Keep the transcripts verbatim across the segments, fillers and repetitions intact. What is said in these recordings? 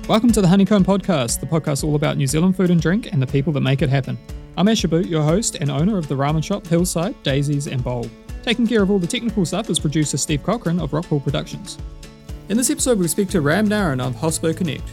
Welcome to the Honeycomb Podcast, the podcast all about New Zealand food and drink and the people that make it happen. I'm Asher Boot, your host and owner of the ramen shop Hillside, Daisies and Bowl. Taking care of all the technical stuff is producer Steve Cochran of Rockpool Productions. In this episode, we speak to Ram Naran of Hospo Connect.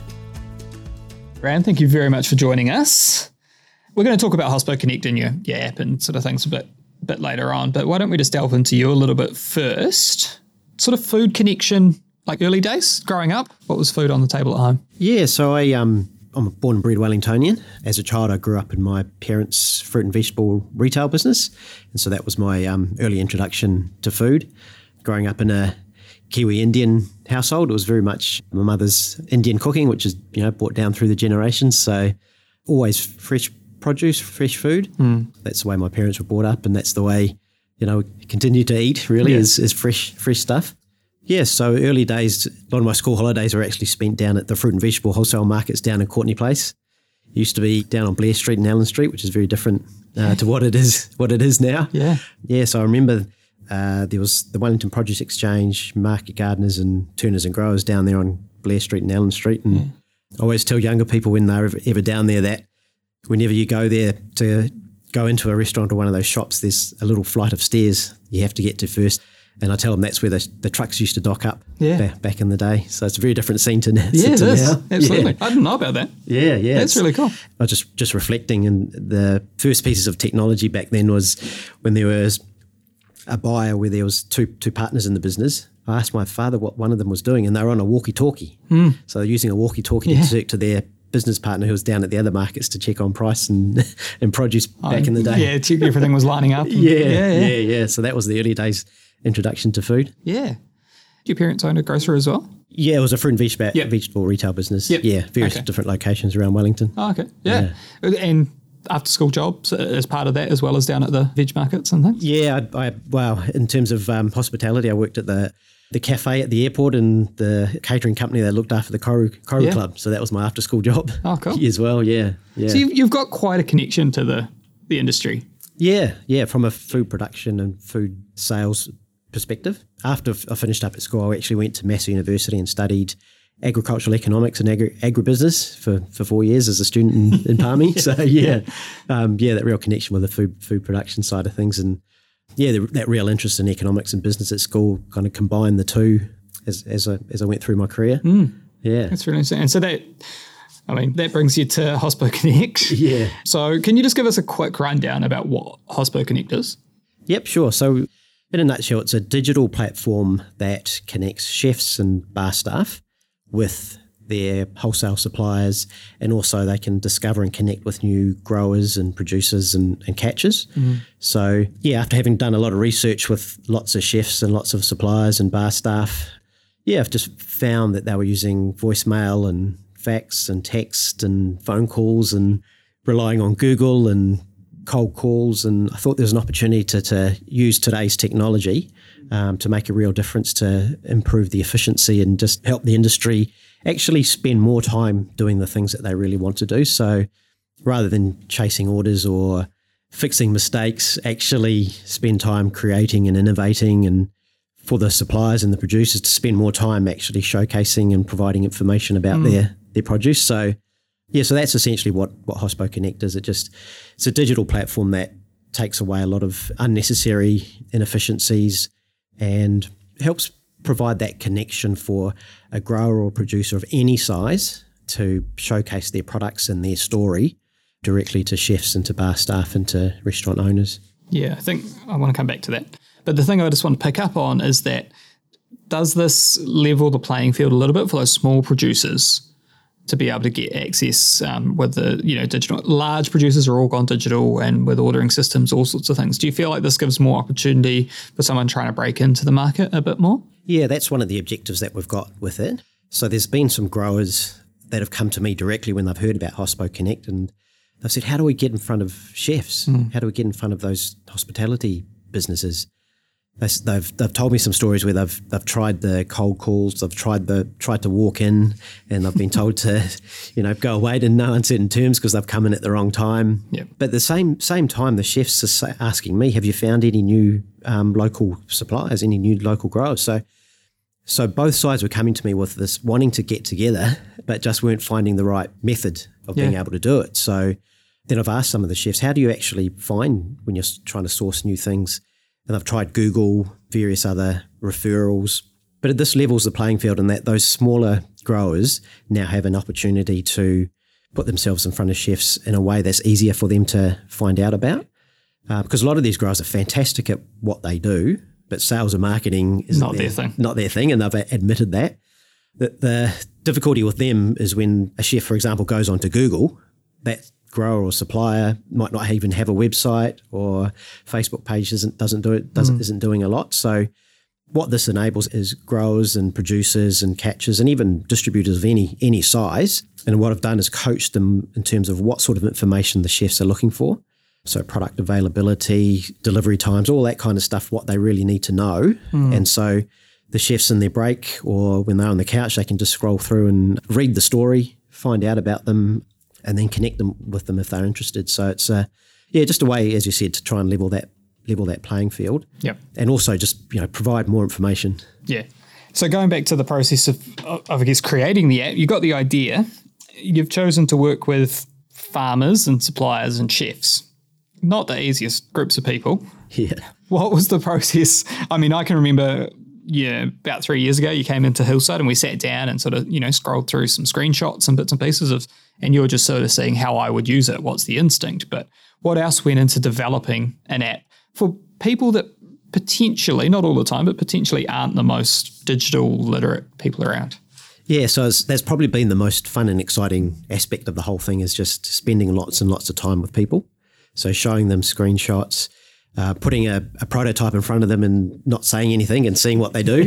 Ram, thank you very much for joining us. We're going to talk about Hospo Connect and your, your app and sort of things a bit, bit later on, but why don't we just delve into you a little bit first? Sort of food connection, like early days, growing up, what was food on the table at home? Yeah, so I, um, I'm a born and bred Wellingtonian. As a child, I grew up in my parents' fruit and vegetable retail business, and so that was my um, early introduction to food. Growing up in a Kiwi Indian household, it was very much my mother's Indian cooking, which is, you know, brought down through the generations, so always fresh produce, fresh food. Mm. That's the way my parents were brought up, and that's the way, you know, we continue to eat, really, yeah. is, is fresh fresh stuff. Yeah, so early days, a lot of my school holidays were actually spent down at the fruit and vegetable wholesale markets down in Courtenay Place. It used to be down on Blair Street and Allen Street, which is very different uh, to what it is what it is now. Yeah. Yeah, so I remember uh, there was the Wellington Produce Exchange, Market Gardeners and Turners and Growers down there on Blair Street and Allen Street. And yeah. I always tell younger people when they're ever, ever down there that whenever you go there to go into a restaurant or one of those shops, there's a little flight of stairs you have to get to first. And I tell them that's where the, the trucks used to dock up yeah. back, back in the day. So it's a very different scene to, now, yeah, to it is. now. Absolutely. Yeah. I didn't know about that. Yeah, yeah. That's really cool. I was just, just reflecting, and the first pieces of technology back then was when there was a buyer where there was two two partners in the business. I asked my father what one of them was doing, and they were on a walkie-talkie. Mm. So they're using a walkie-talkie yeah. to talk to their business partner who was down at the other markets to check on price and and produce oh, back in the day. Yeah, check everything was lining up. And, yeah, yeah, yeah, yeah, yeah. So that was the early days introduction to food. Yeah. Your parents owned a grocery as well? Yeah, it was a fruit and vegetable, yep. vegetable retail business. Yep. Yeah, various okay. different locations around Wellington. Oh, okay. Yeah. yeah. And after school jobs as part of that, as well as down at the veg markets and things? Yeah, I, I well, in terms of um, hospitality, I worked at the the cafe at the airport and the catering company that looked after the Koru, Koru yeah. Club. So that was my after school job. Oh, cool. As well, yeah. yeah. So you've, you've got quite a connection to the, the industry. Yeah, yeah, from a food production and food sales perspective. After I finished up at school, I actually went to Massey University and studied agricultural economics and agri- agribusiness for, for four years as a student in, in Palmy. yeah. So yeah, um, yeah, that real connection with the food food production side of things, and yeah, the, that real interest in economics and business at school kind of combined the two as as I as I went through my career. Mm. Yeah, that's really interesting. And so that, I mean, that brings you to Hospo Connect. Yeah. So can you just give us a quick rundown about what Hospo Connect is? Yep, sure. So in a nutshell, it's a digital platform that connects chefs and bar staff with their wholesale suppliers, and also they can discover and connect with new growers and producers and, and catchers. Mm. So yeah, after having done a lot of research with lots of chefs and lots of suppliers and bar staff, yeah, I've just found that they were using voicemail and fax and text and phone calls and relying on Google and cold calls, and I thought there was an opportunity to, to use today's technology um, to make a real difference, to improve the efficiency and just help the industry actually spend more time doing the things that they really want to do. So rather than chasing orders or fixing mistakes, actually spend time creating and innovating, and for the suppliers and the producers to spend more time actually showcasing and providing information about mm. their, their produce. So yeah, so that's essentially what, what Hospo Connect is. It just, it's a digital platform that takes away a lot of unnecessary inefficiencies and helps provide that connection for a grower or producer of any size to showcase their products and their story directly to chefs and to bar staff and to restaurant owners. Yeah, I think I want to come back to that. But the thing I just want to pick up on is that, does this level the playing field a little bit for those small producers to be able to get access um, with the, you know, digital? Large producers are all gone digital, and with ordering systems, all sorts of things. Do you feel like this gives more opportunity for someone trying to break into the market a bit more? Yeah, that's one of the objectives that we've got with it. So there's been some growers that have come to me directly when they've heard about Hospo Connect, and they've said, how do we get in front of chefs? Mm. How do we get in front of those hospitality businesses? They've they've told me some stories where they've they've tried the cold calls, they've tried the tried to walk in, and they've been told to, you know, go away in no uncertain terms because they've come in at the wrong time. Yep. But at the same same time, the chefs are asking me, have you found any new um, local suppliers, any new local growers? So So both sides were coming to me with this wanting to get together, but just weren't finding the right method of Yeah. being able to do it. So then I've asked some of the chefs, how do you actually find when you're trying to source new things? And I've tried Google, various other referrals. But at this level's the playing field in that those smaller growers now have an opportunity to put themselves in front of chefs in a way that's easier for them to find out about. Uh, because a lot of these growers are fantastic at what they do, but sales and marketing is Not their thing. Not their thing, and they've admitted that. The, the difficulty with them is when a chef, for example, goes onto Google, that grower or supplier might not even have a website or Facebook page isn't doesn't do it doesn't mm. isn't doing a lot. So what this enables is growers and producers and catchers and even distributors of any any size. And what I've done is coached them in terms of what sort of information the chefs are looking for. So product availability, delivery times, all that kind of stuff, what they really need to know. Mm. And so the chefs in their break or when they're on the couch, they can just scroll through and read the story, find out about them, and then connect them with them if they're interested. So it's uh, yeah, just a way, as you said, to try and level that level that playing field. Yep. And also just, you know, provide more information. Yeah. So going back to the process of, of, I guess, creating the app, you got the idea. You've chosen to work with farmers and suppliers and chefs. Not the easiest groups of people. Yeah. What was the process? I mean, I can remember, yeah, about three years ago, you came into Hillside and we sat down and sort of, you know, scrolled through some screenshots and bits and pieces of, and you were just sort of seeing how I would use it. What's the instinct? But what else went into developing an app for people that potentially, not all the time, but potentially aren't the most digital literate people around? Yeah, so it's, that's probably been the most fun and exciting aspect of the whole thing is just spending lots and lots of time with people. So showing them screenshots, uh, putting a, a prototype in front of them and not saying anything and seeing what they do.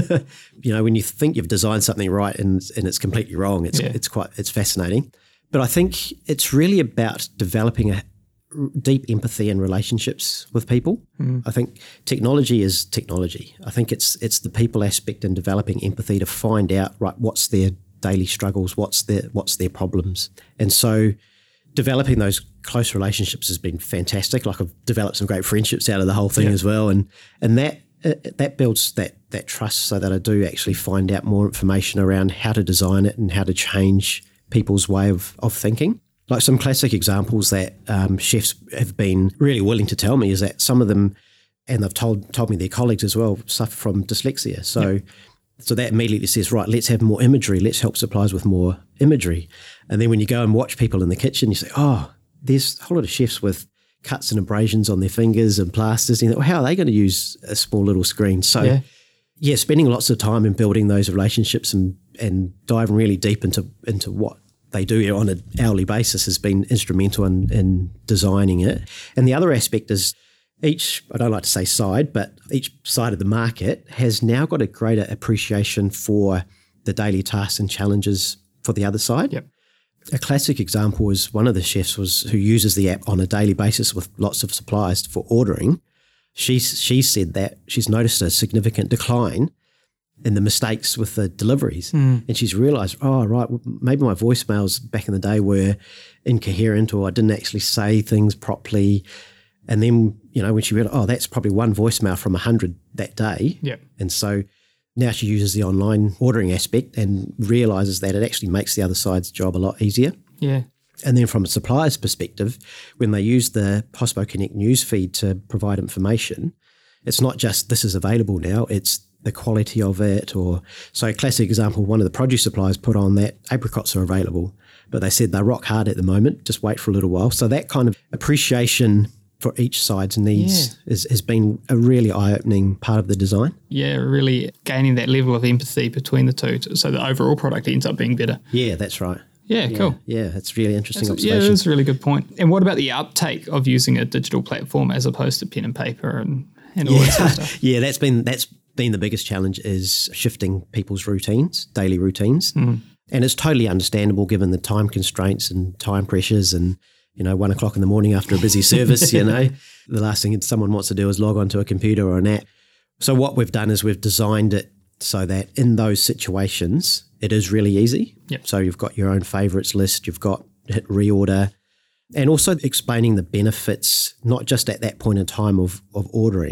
You know, when you think you've designed something right and, and it's completely wrong, it's yeah. it's quite it's fascinating. But I think it's really about developing a deep empathy and relationships with people. Mm. I think technology is technology. I think it's it's the people aspect and developing empathy to find out, right, what's their daily struggles, what's their what's their problems. And so developing those close relationships has been fantastic. Like I've developed some great friendships out of the whole thing yeah. as well. And and that uh, that builds that that trust so that I do actually find out more information around how to design it and how to change people's way of, of thinking. Like some classic examples that um, chefs have been really willing to tell me is that some of them, and they've told told me their colleagues as well, suffer from dyslexia. So yep. so that immediately says, right, let's have more imagery. Let's help suppliers with more imagery. And then when you go and watch people in the kitchen, you say, oh, there's a whole lot of chefs with cuts and abrasions on their fingers and plasters. And you think, well, how are they going to use a small little screen? So yeah. yeah, spending lots of time in building those relationships and, and diving really deep into, into what they do on an hourly basis has been instrumental in, in designing it. And the other aspect is each, I don't like to say side, but each side of the market has now got a greater appreciation for the daily tasks and challenges for the other side. Yep. A classic example is one of the chefs was who uses the app on a daily basis with lots of suppliers for ordering. She's, she said that she's noticed a significant decline in the mistakes with the deliveries. Mm. And she's realised, oh, right, maybe my voicemails back in the day were incoherent or I didn't actually say things properly. And then, you know, when she realised, oh, that's probably one voicemail from a hundred that day. Yep. And so now she uses the online ordering aspect and realises that it actually makes the other side's job a lot easier. Yeah. And then from a supplier's perspective, when they use the Hospo Connect newsfeed to provide information, it's not just this is available now, it's the quality of it. Or so a classic example, one of the produce suppliers put on that apricots are available, but they said they're rock hard at the moment, just wait for a little while. So that kind of appreciation for each side's needs yeah. is, has been a really eye-opening part of the design. Yeah, really gaining that level of empathy between the two so the overall product ends up being better. Yeah, that's right. Yeah, yeah cool. Yeah, it's really interesting that's, observation. Yeah, that's a really good point. And what about the uptake of using a digital platform as opposed to pen and paper and, and all yeah. that sort of stuff? Yeah, that's been that's been the biggest challenge is shifting people's routines, daily routines. Mm. And it's totally understandable given the time constraints and time pressures and, you know, one o'clock in the morning after a busy service, you know, the last thing someone wants to do is log onto a computer or an app. So what we've done is we've designed it so that in those situations, it is really easy. Yep. So you've got your own favourites list, you've got hit reorder, and also explaining the benefits, not just at that point in time of, of ordering,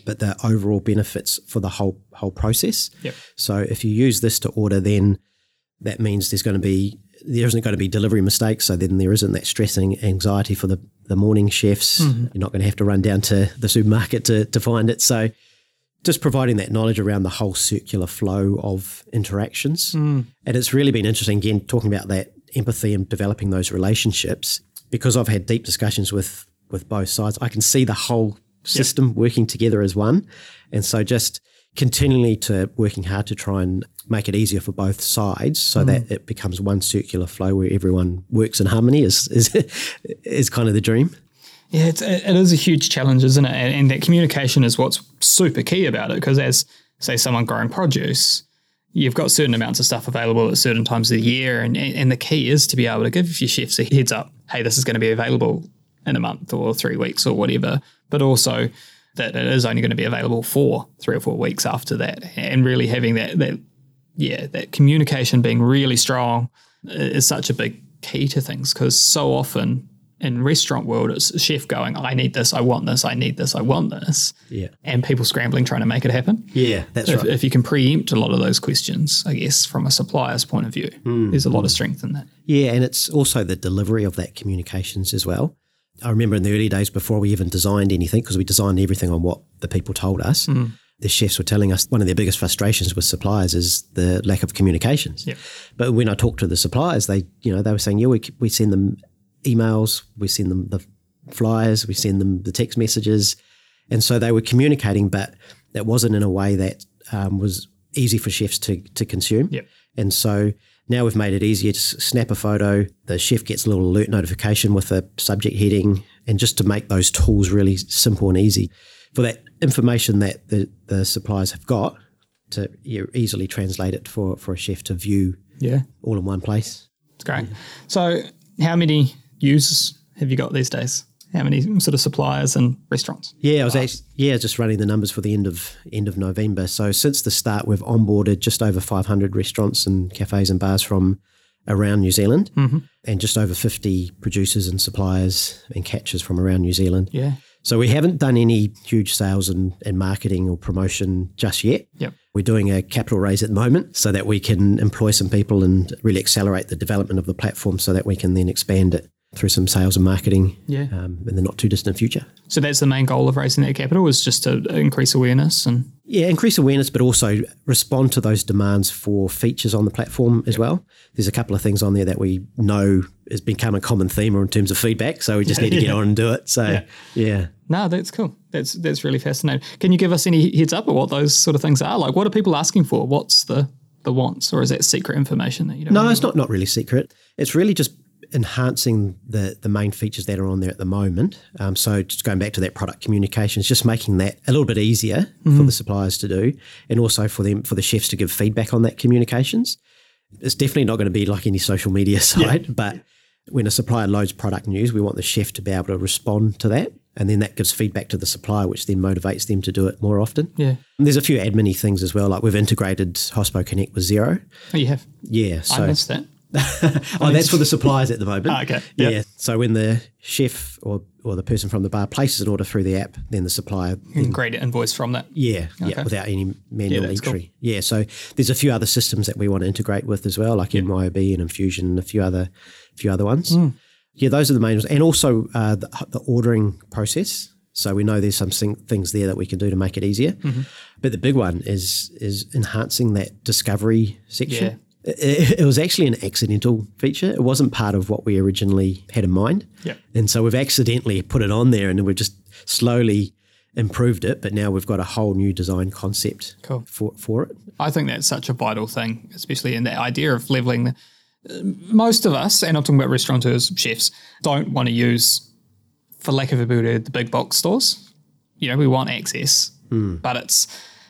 but the overall benefits for the whole whole process. Yep. So if you use this to order, then that means there's going to be there isn't going to be delivery mistakes. So then there isn't that stressing anxiety for the, the morning chefs. Mm-hmm. You're not going to have to run down to the supermarket to, to find it. So just providing that knowledge around the whole circular flow of interactions. Mm. And it's really been interesting, again, talking about that empathy and developing those relationships, because I've had deep discussions with, with both sides. I can see the whole system yep. working together as one. And so just continually to working hard to try and make it easier for both sides so mm. that it becomes one circular flow where everyone works in harmony is is, is kind of the dream. Yeah, it's, it is a huge challenge, isn't it? And, and that communication is what's super key about it, because as, say, someone growing produce, you've got certain amounts of stuff available at certain times of the year, and, and the key is to be able to give your chefs a heads up, hey, this is going to be available in a month or three weeks or whatever, but also that it is only going to be available for three or four weeks after that, and really having that, that yeah, that communication being really strong is such a big key to things, because so often in restaurant world, it's a chef going, I need this, I want this, I need this, I want this. Yeah. And people scrambling trying to make it happen. Yeah, that's if, right. If you can preempt a lot of those questions, I guess, from a supplier's point of view, mm. there's a lot mm. of strength in that. Yeah, and it's also the delivery of that communications as well. I remember in the early days before we even designed anything, because we designed everything on what the people told us, mm. the chefs were telling us one of their biggest frustrations with suppliers is the lack of communications. Yep. But when I talked to the suppliers, they, you know, they were saying, yeah, we, we send them emails, we send them the flyers, we send them the text messages. And so they were communicating, but that wasn't in a way that um, was easy for chefs to, to consume. Yep. And so now we've made it easier to snap a photo, the chef gets a little alert notification with a subject heading, and just to make those tools really simple and easy for that information that the, the suppliers have got to you know, easily translate it for, for a chef to view yeah. all in one place. It's great. Yeah. So how many users have you got these days? How many sort of suppliers and restaurants? Yeah, I was actually, yeah, just running the numbers for the end of end of November. So since the start, we've onboarded just over five hundred restaurants and cafes and bars from around New Zealand, mm-hmm. and just over fifty producers and suppliers and catchers from around New Zealand. Yeah. So we haven't done any huge sales and, and marketing or promotion just yet. Yep. We're doing a capital raise at the moment so that we can employ some people and really accelerate the development of the platform so that we can then expand it through some sales and marketing yeah. um, in the not too distant future. So that's the main goal of raising that capital, is just to increase awareness and yeah, increase awareness, but also respond to those demands for features on the platform as yep. well. There's a couple of things on there that we know has become a common theme or in terms of feedback, so we just need to get yeah. on and do it. So yeah. yeah. No, that's cool. That's that's really fascinating. Can you give us any heads up on what those sort of things are? Like, what are people asking for? What's the the wants, or is that secret information that you don't No, know it's about? not not really secret. It's really just enhancing the the main features that are on there at the moment. Um, so just going back to that product communications, just making that a little bit easier mm-hmm. for the suppliers to do, and also for them for the chefs to give feedback on that communications. It's definitely not going to be like any social media site, yeah. but when a supplier loads product news, we want the chef to be able to respond to that, and then that gives feedback to the supplier, which then motivates them to do it more often. Yeah. And there's a few admin-y things as well, like we've integrated Hospo Connect with Xero. Oh, you have? Yeah. So I missed that. oh, that's for the suppliers at the moment. Oh, okay. Yep. Yeah. So when the chef or, or the person from the bar places an order through the app, then the supplier you can create an invoice from that. Yeah, okay. yeah, without any manual yeah, entry. Cool. Yeah. So there's a few other systems that we want to integrate with as well, like yep. M Y O B and Infusion and a few other few other ones. Mm. Yeah, those are the main ones, and also uh, the, the ordering process. So we know there's some things there that we can do to make it easier. Mm-hmm. But the big one is is enhancing that discovery section. Yeah. It, it was actually an accidental feature. It wasn't part of what we originally had in mind. Yep. And so we've accidentally put it on there, and we've just slowly improved it, but now we've got a whole new design concept cool. for, for it. I think that's such a vital thing, especially in that idea of leveling. The, most of us, and I'm talking about restaurateurs, chefs, don't want to use, for lack of a better word, the big box stores. You know, we want access, mm. but it's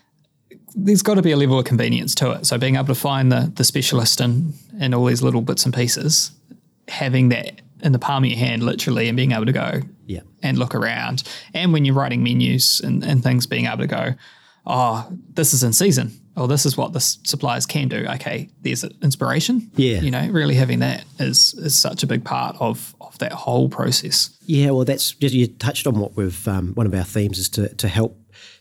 there's got to be a level of convenience to it. So being able to find the the specialist in, in all these little bits and pieces, having that in the palm of your hand literally, and being able to go yeah. and look around. And when you're writing menus and, and things, being able to go, oh, this is in season. Oh, this is what the suppliers can do. Okay, there's inspiration. Yeah. You know, really having that is is such a big part of, of that whole process. Yeah, well, that's just, you touched on what we've, um, one of our themes is to, to help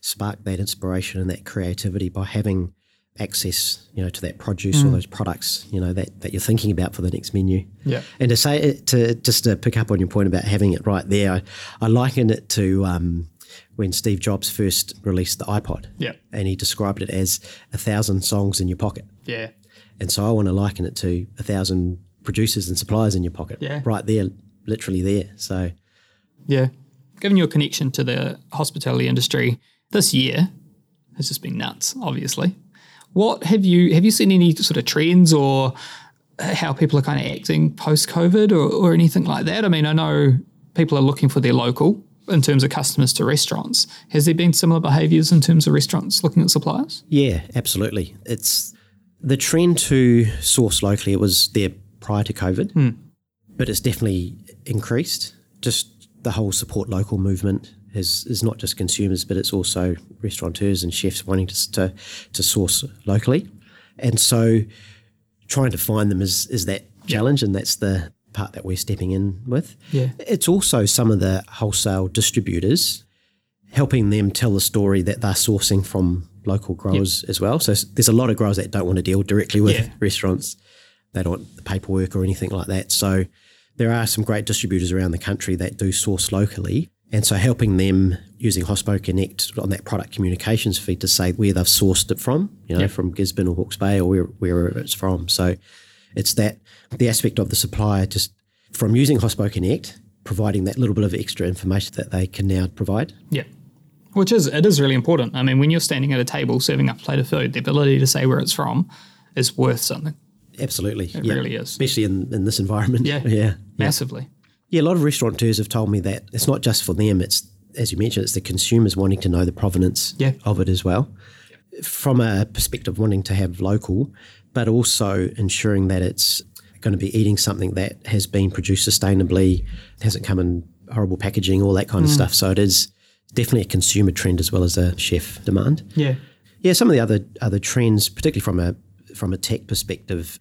spark that inspiration and that creativity by having access, you know, to that produce mm. or those products, you know, that, that you're thinking about for the next menu. Yeah. And to say it, to just to pick up on your point about having it right there, I, I liken it to um, when Steve Jobs first released the iPod. Yeah. And he described it as a thousand songs in your pocket. Yeah. And so I want to liken it to a thousand producers and suppliers in your pocket. Yeah. Right there, literally there. So yeah. Given your connection to the hospitality industry, this year has just been nuts, obviously. What have you have you seen any sort of trends or how people are kind of acting post-COVID or, or anything like that? I mean, I know people are looking for their local in terms of customers to restaurants. Has there been similar behaviours in terms of restaurants looking at suppliers? Yeah, absolutely. It's the trend to source locally. It was there prior to COVID, hmm. but it's definitely increased. Just the whole support local movement is is not just consumers, but it's also restaurateurs and chefs wanting to to, to source locally. And so trying to find them is, is that challenge, and that's the part that we're stepping in with. Yeah. It's also some of the wholesale distributors helping them tell the story that they're sourcing from local growers yep. as well. So there's a lot of growers that don't want to deal directly with yeah. restaurants. They don't want the paperwork or anything like that. So there are some great distributors around the country that do source locally. And so helping them using Hospo Connect on that product communications feed to say where they've sourced it from, you know, yep. from Gisborne or Hawke's Bay or where, wherever it's from. So it's that the aspect of the supplier just from using Hospo Connect, providing that little bit of extra information that they can now provide. Yeah, which is, it is really important. I mean, when you're standing at a table serving up a plate of food, the ability to say where it's from is worth something. Absolutely. It yeah. really is. Especially in, in this environment. Yeah, yeah, massively. Yeah, a lot of restaurateurs have told me that it's not just for them, it's, as you mentioned, it's the consumers wanting to know the provenance yeah. of it as well. From a perspective wanting to have local, but also ensuring that it's going to be eating something that has been produced sustainably, hasn't come in horrible packaging, all that kind mm. of stuff. So it is definitely a consumer trend as well as a chef demand. Yeah. Yeah, some of the other other trends, particularly from a from a tech perspective,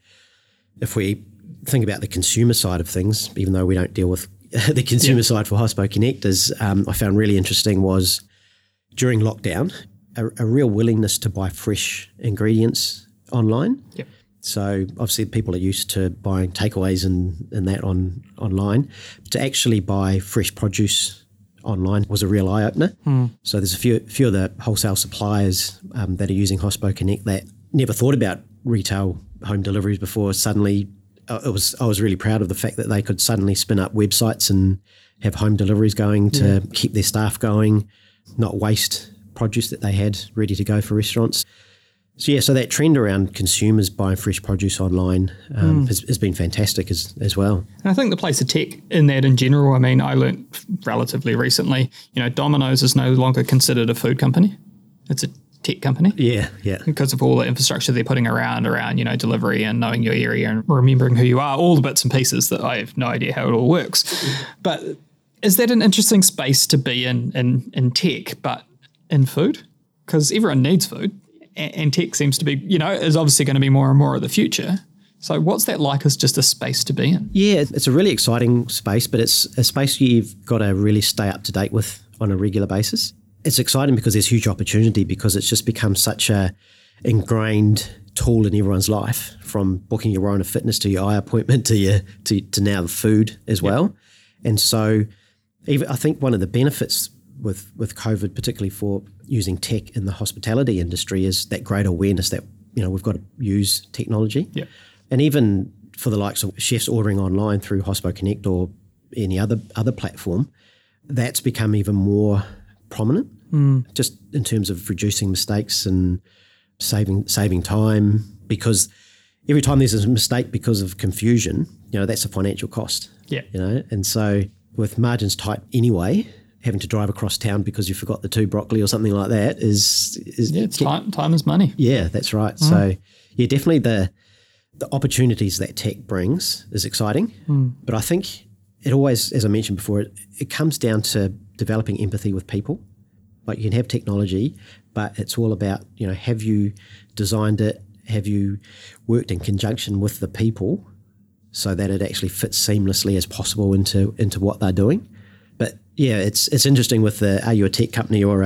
if we think about the consumer side of things, even though we don't deal with the consumer yeah. side for Hospo Connect, is um, I found really interesting was during lockdown, a, a real willingness to buy fresh ingredients online. Yep. So obviously people are used to buying takeaways and, and that on online. To actually buy fresh produce online was a real eye-opener. Mm. So there's a few few of the wholesale suppliers um, that are using Hospo Connect that never thought about retail home deliveries before. Suddenly uh, it was I was really proud of the fact that they could suddenly spin up websites and have home deliveries going to yeah. keep their staff going, not waste produce that they had ready to go for restaurants. So yeah, so that trend around consumers buying fresh produce online um, mm. has, has been fantastic as as well. And I think the place of tech in that in general, I mean, I learnt relatively recently, you know, Domino's is no longer considered a food company. It's a tech company. Yeah, yeah. Because of all the infrastructure they're putting around, around, you know, delivery and knowing your area and remembering who you are, all the bits and pieces that I have no idea how it all works. But is that an interesting space to be in, in, in tech, but in food? Because everyone needs food. And tech seems to be, you know, is obviously going to be more and more of the future. So what's that like as just a space to be in? Yeah, it's a really exciting space, but it's a space you've got to really stay up to date with on a regular basis. It's exciting because there's huge opportunity because it's just become such a ingrained tool in everyone's life, from booking your own fitness to your eye appointment to your to, to now the food as well. Yep. And so even I think one of the benefits with, with COVID, particularly for using tech in the hospitality industry, is that great awareness that, you know, we've got to use technology. Yeah. And even for the likes of chefs ordering online through Hospo Connect or any other other platform, that's become even more prominent, mm. just in terms of reducing mistakes and saving saving time, because every time there's a mistake because of confusion, you know, that's a financial cost. Yeah. You know, and so with margins tight anyway, having to drive across town because you forgot the two broccoli or something like that is... is yeah, it's time, time is money. Yeah, that's right. Mm. So, yeah, definitely the the opportunities that tech brings is exciting. Mm. But I think it always, as I mentioned before, it, it comes down to developing empathy with people. Like, you can have technology, but it's all about, you know, have you designed it? Have you worked in conjunction with the people so that it actually fits seamlessly as possible into into what they're doing? But yeah, it's it's interesting with the, are you a tech company or a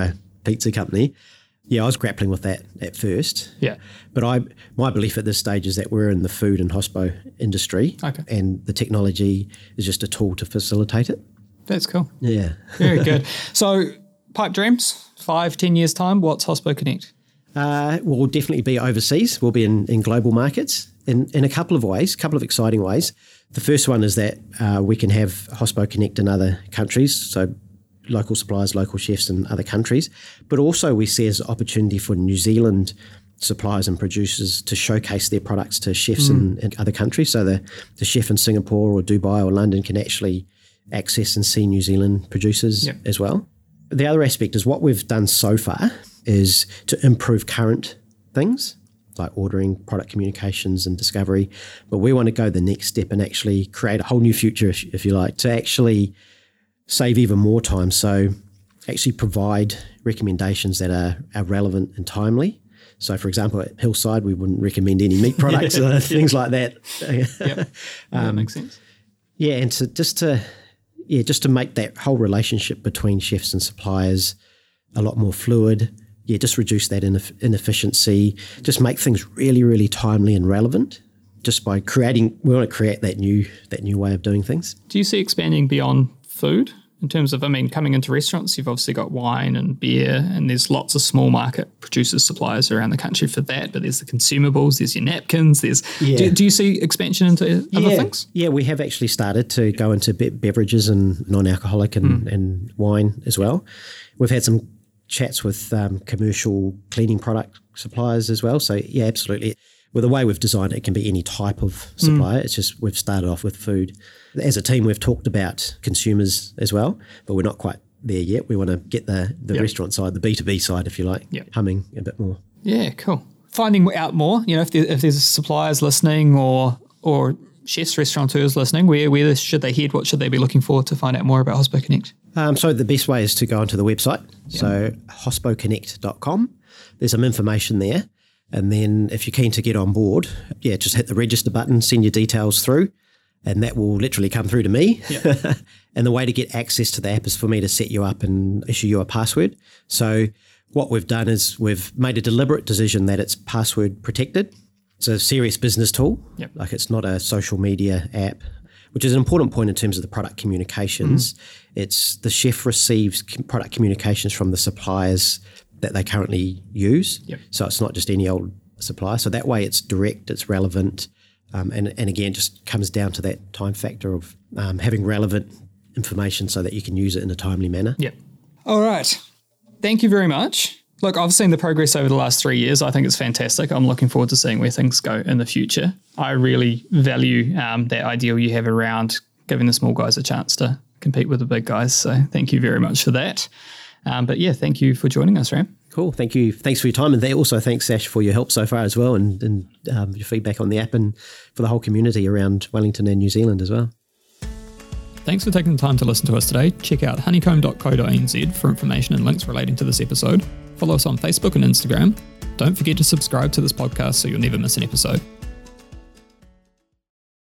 pizza company. Yeah, I was grappling with that at first. Yeah. But I, my belief at this stage is that we're in the food and hospo industry, okay. and the technology is just a tool to facilitate it. That's cool. Yeah. Very good. So, pipe dreams, five, ten years' time, what's Hospo Connect? Uh, we'll definitely be overseas. We'll be in, in global markets in, in a couple of ways, a couple of exciting ways. The first one is that uh, we can have Hospo Connect in other countries, so local suppliers, local chefs in other countries, but also we see as an opportunity for New Zealand suppliers and producers to showcase their products to chefs mm. in, in other countries. So the, the chef in Singapore or Dubai or London can actually access and see New Zealand producers yep. as well. The other aspect is what we've done so far is to improve current things like ordering, product communications and discovery, but we want to go the next step and actually create a whole new future, if, if you like, to actually save even more time. So actually provide recommendations that are, are relevant and timely. So for example, at Hillside, we wouldn't recommend any meat products or things like that. Yep. um, that makes sense. Yeah, and to just to yeah, just to make that whole relationship between chefs and suppliers a lot more fluid. Yeah, just reduce that ineff- inefficiency. Just make things really, really timely and relevant. Just by creating, we want to create that new that new way of doing things. Do you see expanding beyond food in terms of, I mean, coming into restaurants, you've obviously got wine and beer, and there's lots of small market producers, suppliers around the country for that, but there's the consumables, there's your napkins, there's, yeah. do, do you see expansion into other yeah. things? Yeah, we have actually started to go into be- beverages and non-alcoholic and, mm. and wine as well. We've had some chats with um, commercial cleaning product suppliers as well. So yeah, absolutely. Well, the way we've designed it, it can be any type of supplier. Mm. It's just we've started off with food. As a team, we've talked about consumers as well, but we're not quite there yet. We want to get the, the yep. restaurant side, the B two B side, if you like, yep. humming a bit more. Yeah, cool. Finding out more, you know, if, there, if there's suppliers listening or or chefs, restaurateurs listening, where, where should they head? What should they be looking for to find out more about Hospo Connect? Um, so the best way is to go onto the website, yep. so hospo connect dot com. There's some information there. And then if you're keen to get on board, yeah, just hit the register button, send your details through, and that will literally come through to me. Yep. And the way to get access to the app is for me to set you up and issue you a password. So what we've done is we've made a deliberate decision that it's password protected. It's a serious business tool. Yep. Like it's not a social media app, which is an important point in terms of the product communications. Mm-hmm. It's the chef receives product communications from the suppliers that they currently use. Yep. So it's not just any old supplier. So that way it's direct, it's relevant, um, and, and again, just comes down to that time factor of um, having relevant information so that you can use it in a timely manner. Yeah. All right. Thank you very much. Look, I've seen the progress over the last three years. I think it's fantastic. I'm looking forward to seeing where things go in the future. I really value um, that ideal you have around giving the small guys a chance to compete with the big guys. So thank you very much for that. Um, but yeah, thank you for joining us, Ram. Cool. Thank you. Thanks for your time. And also thanks, Sash, for your help so far as well, and, and um, your feedback on the app, and for the whole community around Wellington and New Zealand as well. Thanks for taking the time to listen to us today. Check out honeycomb dot co dot n z for information and links relating to this episode. Follow us on Facebook and Instagram. Don't forget to subscribe to this podcast so you'll never miss an episode.